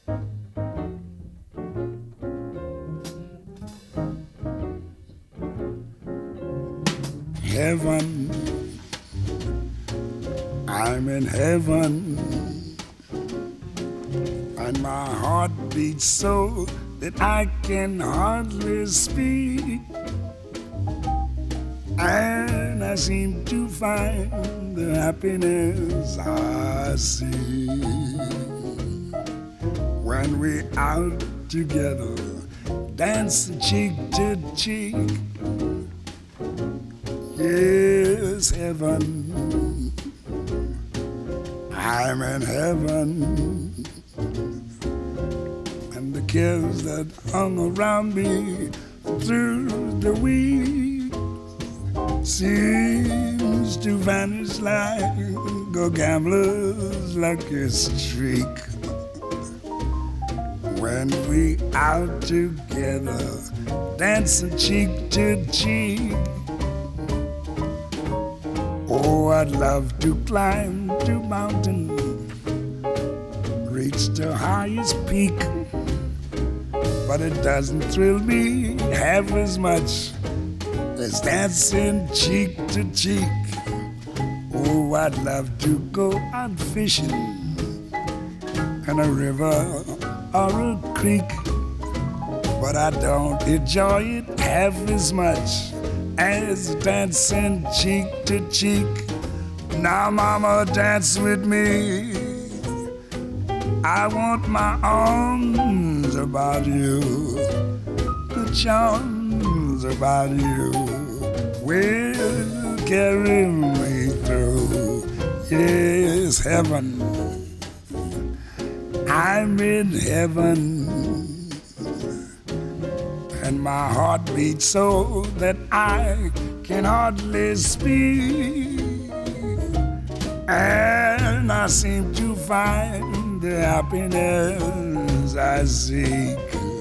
Heaven, I'm in heaven, and my heart beats so that I can hardly speak. And I seem to find the happiness I see when we're out together, dancing cheek to cheek. Yes, heaven, I'm in heaven, and the cares that hung around me through the week seems to vanish like a gambler's lucky streak. When we out together, dancing cheek to cheek. Oh, I'd love to climb the mountain, reach the highest peak, but it doesn't thrill me half as much as dancing cheek to cheek. Oh, I'd love to go out fishing in a river or a creek, but I don't enjoy it half as much as dancing cheek to cheek. Now, mama, dance with me. I want my arms about you, the charms about you will carry me through. Yes, heaven, I'm in heaven, and my heart beats so that I can hardly speak. And I seem to find the happiness I seek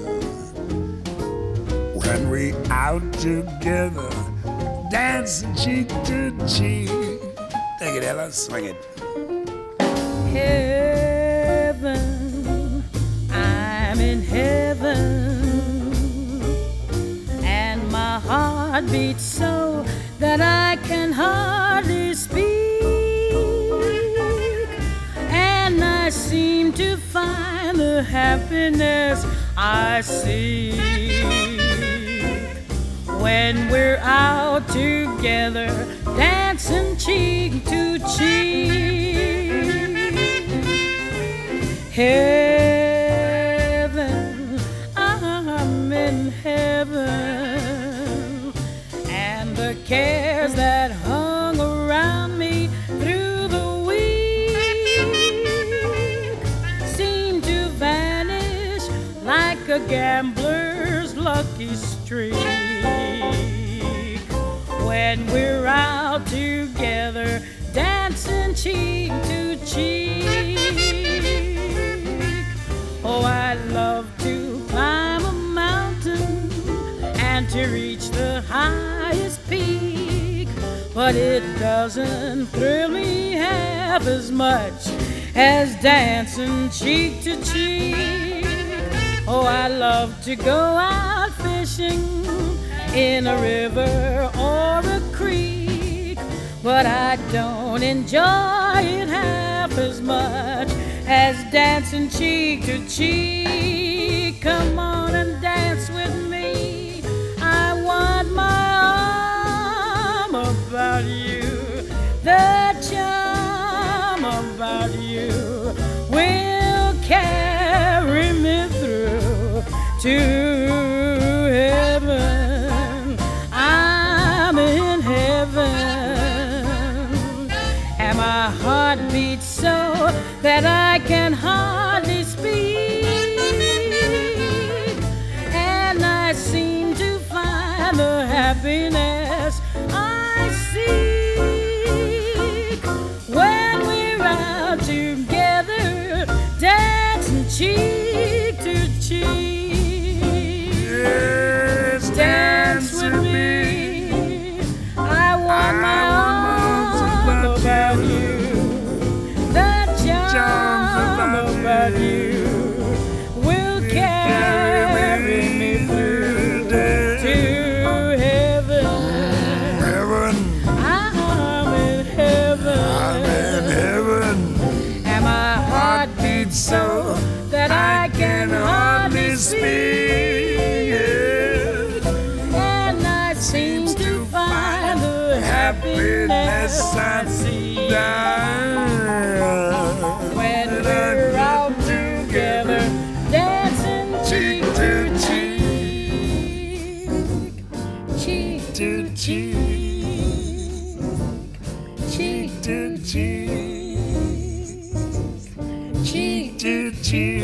when we out together, dancing cheek to cheek. Take it, Ella, swing it. Heaven, I'm in heaven, and my heart beats so that I can hardly speak. And I seem to find the happiness I seek when we're out together, dancing cheek to cheek. Heaven, I'm in heaven, and the cares that hung around me through the week seem to vanish like a gambler's lucky streak. When we're out together, dancing cheek to cheek. Oh, I love to climb a mountain and to reach the highest peak, but it doesn't thrill me half as much as dancing cheek to cheek. Oh, I love to go out fishing in a river or a creek, but I don't enjoy it half as much as dancing cheek to cheek. Come on and dance with me. I want my arm about you, the charm about you will carry me through to heaven. I'm in heaven, and my heart beats so that I can hardly speak. And I seem to find the happiness I seek when we're out together, dancing cheek to cheek. Yes, Dance with me. I want my arms about you, the charm about you so that I can hardly speak. And I seem to find the happiness I see when we're out together, dancing cheek to cheek, cheek to cheek, cheek to cheek, cheek to cheek.